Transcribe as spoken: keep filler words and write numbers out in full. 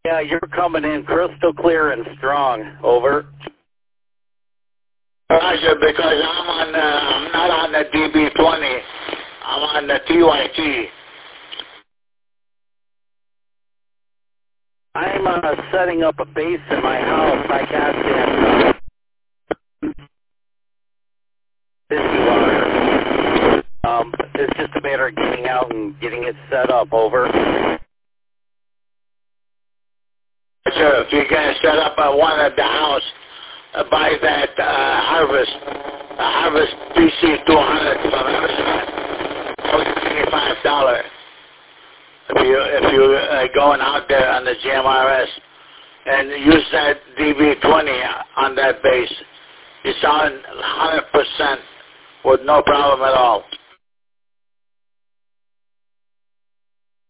Yeah, you're coming in crystal clear and strong. Over. Roger, because I'm on. Uh, I'm not on the D B twenty. I'm on the T Y T. I'm uh, setting up a base in my house. I got that uh, busy wire. Um, it's just a matter of getting out and getting it set up. Over. Sure, if you can set up uh, one at the house, uh, buy that uh, Harvest, uh, Harvest P C two hundred from Amazon, twenty-five dollars. If you if you uh, going out there on the G M R S and use that D B twenty on that base, you sound one hundred percent with no problem at all.